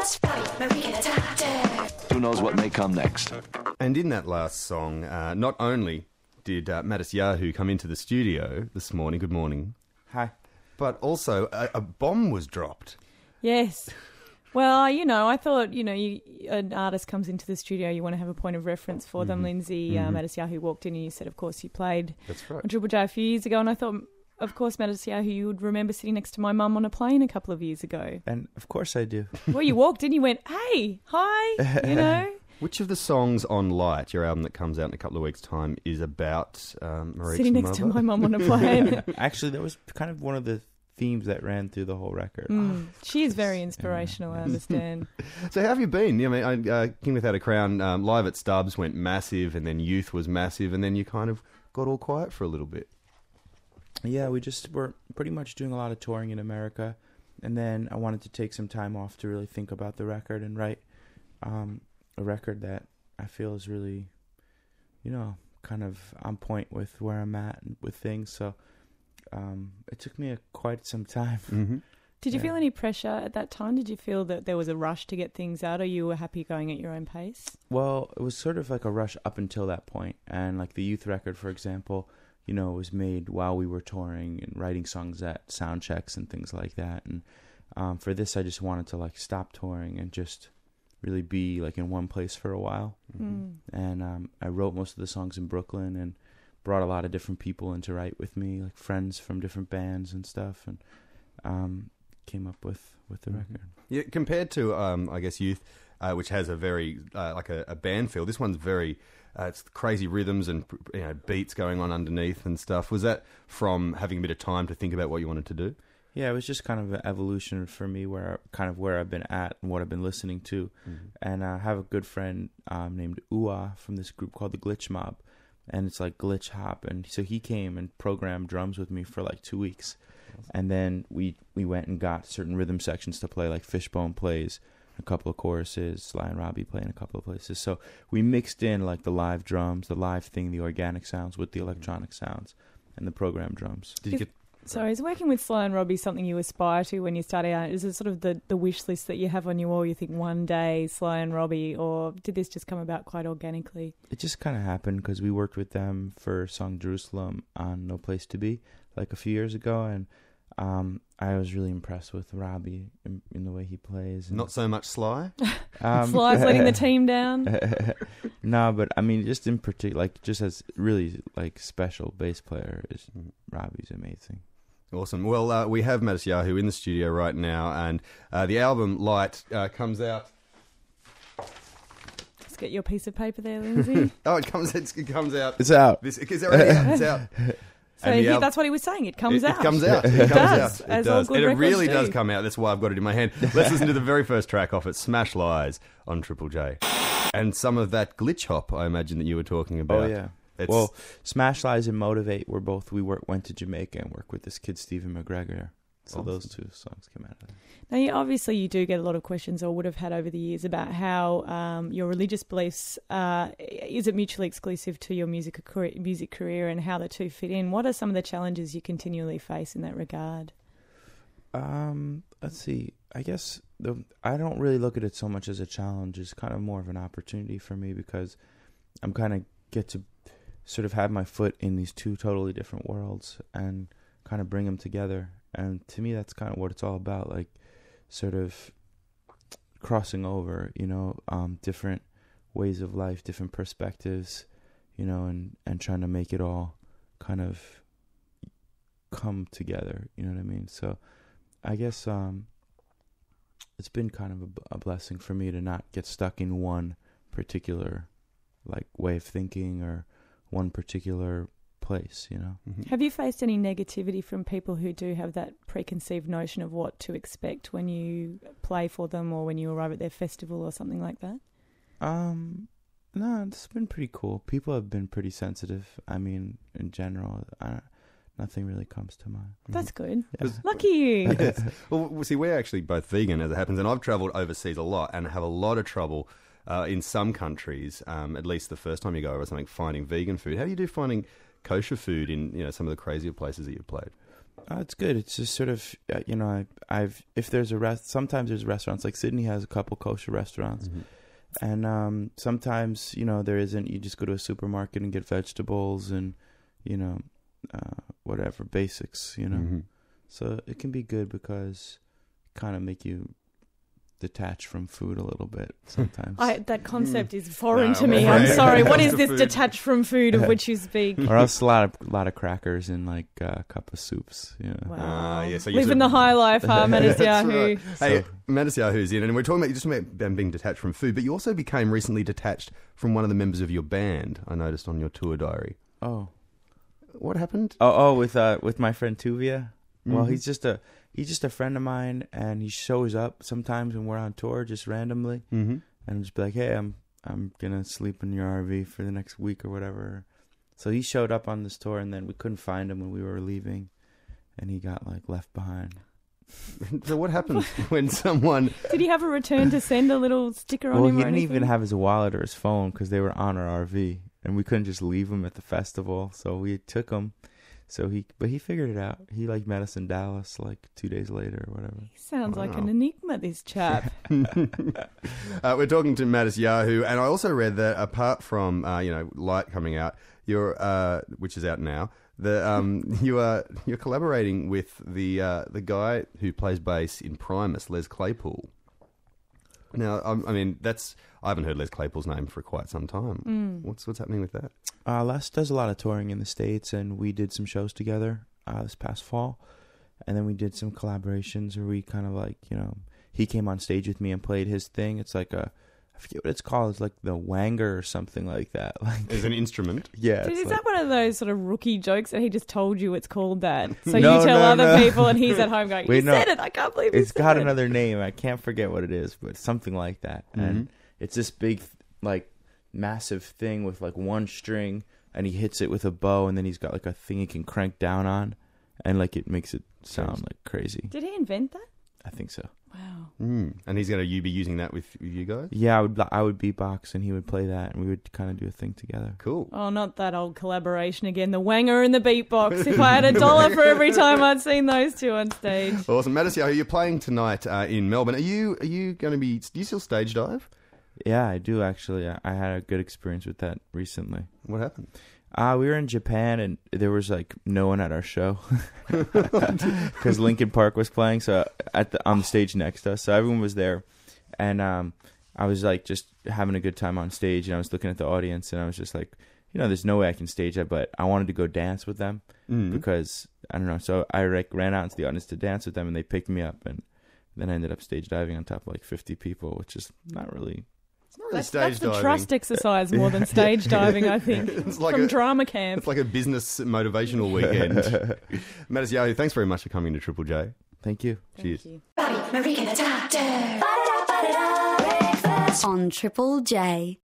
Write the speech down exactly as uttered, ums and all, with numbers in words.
Let's fight, but we can attack it. Who knows what may come next? And in that last song, uh, not only did uh, Matisyahu come into the studio this morning, good morning, Hi. but also a, a bomb was dropped. Yes. Well, you know, I thought, you know, you, an artist comes into the studio, you want to have a point of reference for them. Mhm. Lindsay Mhm. uh, Matisyahu walked in and you said, of course, you played That's right. on Triple J a few years ago. And I thought, of course, Matisyahu, you would remember sitting next to my mum on a plane a couple of years ago. And of course I do. Well, you walked in, you went, hey, hi, you know. Which of the songs on Light, your album that comes out in a couple of weeks' time, is about um, Marique's Sitting next mother? to my mum on a plane. Actually, that was kind of one of the themes that ran through the whole record. Mm, she is very inspirational, I understand. So how have you been? I mean, uh, King Without a Crown, um, live at Stubbs went massive, and then Youth was massive, and then you kind of got all quiet for a little bit. Yeah, we just were pretty much doing a lot of touring in America, and then I wanted to take some time off to really think about the record and write um, a record that I feel is really, you know, kind of on point with where I'm at with things. So um, it took me a, quite some time. Mm-hmm. Did you Yeah. feel any pressure at that time? Did you feel that there was a rush to get things out, or you were happy going at your own pace? Well, it was sort of like a rush up until that point. And like the Youth record, for example, you know, was made while we were touring and writing songs at sound checks and things like that. And um, for this, I just wanted to like stop touring and just really be like in one place for a while. Mm. And um, I wrote most of the songs in Brooklyn and brought a lot of different people in to write with me, like friends from different bands and stuff, and um, came up with, with the record. Yeah, compared to, um, I guess, Youth, uh, which has a very, uh, like a, a band feel, this one's very, uh, it's crazy rhythms and, you know, beats going on underneath and stuff. Was that from having a bit of time to think about what you wanted to do? Yeah, it was just kind of an evolution for me, where kind of where I've been at and what I've been listening to. Mm-hmm. And I have a good friend um, named Ua from this group called the Glitch Mob, and it's like glitch hop. And so he came and programmed drums with me for like two weeks, and then we we went and got certain rhythm sections to play, like Fishbone plays a couple of choruses, Sly and Robbie playing a couple of places. So we mixed in like the live drums, the live thing, the organic sounds with the electronic sounds, and the programmed drums. Did you get? So is working with Sly and Robbie something you aspire to when you started out? Is it sort of the, the wish list that you have on your wall? You think one day Sly and Robbie, or did this just come about quite organically? It just kind of happened because we worked with them for song Jerusalem on No Place to Be like a few years ago, and um, I was really impressed with Robbie in, in the way he plays. And, Not so much Sly? um, Sly's letting the team down. No, but I mean, just in particular, like just as really like special bass player is Robbie's amazing. Awesome. Well, uh, we have Matisyahu in the studio right now, and uh, the album Light uh, comes out. Let's get your piece of paper there, Lindsay. Oh, it comes. It comes out. It's out. This is already out. It's out. So And the he, al- that's what he was saying. It comes it, out. It comes out. It, It comes does, out. as it all does. good And it records really do. does come out. That's why I've got it in my hand. Let's listen to the very first track off it, Smash Lies on Triple J. And some of that glitch hop, I imagine, that you were talking about. Oh yeah. It's, Well, Smash Lies and Motivate were both. We work, went to Jamaica and worked with this kid Stephen McGregor. So Awesome. those two songs came out of there. Now, you, obviously, you do get a lot of questions, or would have had over the years, about how um, your religious beliefs uh, is it mutually exclusive to your music career, music career, and how the two fit in. What are some of the challenges you continually face in that regard? Um, let's see. I guess the I don't really look at it so much as a challenge. It's kind of more of an opportunity for me because I'm kind of get to sort of have my foot in these two totally different worlds and kind of bring them together. And to me, that's kind of what it's all about, like sort of crossing over, you know, um, different ways of life, different perspectives, you know, and, and trying to make it all kind of come together, you know what I mean? So I guess um, it's been kind of a, a blessing for me to not get stuck in one particular like way of thinking or one particular place, you know. Mhm. Have you faced any negativity from people who do have that preconceived notion of what to expect when you play for them or when you arrive at their festival or something like that? Um, no, it's been pretty cool. People have been pretty sensitive. I mean, in general, I, nothing really comes to mind. That's good. Yeah. Lucky you. Yes. Well, see, we're actually both vegan, as it happens, and I've travelled overseas a lot and have a lot of trouble uh, in some countries, um, at least the first time you go over something, finding vegan food. How do you do finding kosher food in, you know, some of the crazier places that you've played? Uh, it's good. It's just sort of, uh, you know, I, I've if there's a rest. Sometimes there's restaurants like Sydney has a couple kosher restaurants, Mm-hmm. and um, sometimes you know there isn't. You just go to a supermarket and get vegetables and you know uh, whatever basics. You know, Mm-hmm. so it can be good because it kind of make you detach from food a little bit sometimes. I, that concept is foreign No, to I'm me. afraid. I'm sorry. What is The this food. detached from food of which you speak? Or else a lot of lot of crackers and like uh, a cup of soups. You know. Wow. Ah, yeah, so you Living sort the of- high life, huh, That's Matisyahu? right. Hey, Matisyahu's in, and we're talking about you just about them being detached from food, but you also became recently detached from one of the members of your band. I noticed on your tour diary. Oh. What happened? Oh, oh, with uh, with my friend Tuvia. Well, Mhm. he's just a he's just a friend of mine, and he shows up sometimes when we're on tour, just randomly, Mm-hmm. and just be like, "Hey, I'm I'm gonna sleep in your R V for the next week or whatever." So he showed up on this tour, and then we couldn't find him when we were leaving, and he got like left behind. So what happens when someone? Did he have a return to send a little sticker on Well, him he or didn't anything? even have his wallet or his phone because they were on our R V, and we couldn't just leave him at the festival. So we took him. So he, but he figured it out. He like met us in Dallas like two days later or whatever. He sounds like Wow. an enigma, this chap. uh, we're talking to Matisyahu, and I also read that apart from uh, you know Light coming out, you're uh, which is out now. The um, you are you're collaborating with the uh, the guy who plays bass in Primus, Les Claypool. Now, um, I mean, that's I haven't heard Les Claypool's name for quite some time. Mm. What's what's happening with that? Uh, Les does a lot of touring in the States, and we did some shows together uh, this past fall. And then we did some collaborations where we kind of like, you know, he came on stage with me and played his thing. It's like a, I forget what it's called. It's like the wanger or something like that. Like, As an instrument. yeah. Dude, it's is like- that one of those sort of rookie jokes that he just told you it's called that? So No, you tell no, other no. people and he's at home going, Wait, you no. said it, I can't believe you It's said got it. another name. I can't forget what it is, but something like that. And it's this big, like, massive thing with like one string, and he hits it with a bow, and then he's got like a thing he can crank down on, and like it makes it sound like crazy. Did he invent that? I think so. Wow. Mm. And he's going to you be using that with, with you guys? Yeah, I would I would beatbox, and he would play that, and we would kind of do a thing together. Cool. Oh, not that old collaboration again. The wanger and the beatbox. If I had a dollar for every time I'd seen those two on stage. Awesome. Matisyahu, you're playing tonight uh, in Melbourne. Are you are you going to be? Do you still stage dive? Yeah, I do actually. I, I had a good experience with that recently. What happened? Uh, we were in Japan, and there was like no one at our show because Linkin Park was playing. So at the on the stage next to us, so everyone was there, and um, I was like just having a good time on stage, and I was looking at the audience, and I was just like, you know, there's no way I can stage that, but I wanted to go dance with them Mm. because I don't know. So I like ran out into the audience to dance with them, and they picked me up, and then I ended up stage diving on top of like fifty people, which is not really. It's not really That's, stage that's the diving. trust exercise more than stage diving, I think. It's like From a- drama camp. It's like a business motivational weekend. Matisyahu, thanks very much for coming to Triple J. Thank you. Cheers. Thank you. Bobby, Marika, the doctor. Ba-da-da-ba-da-da. Breakfast on Triple J.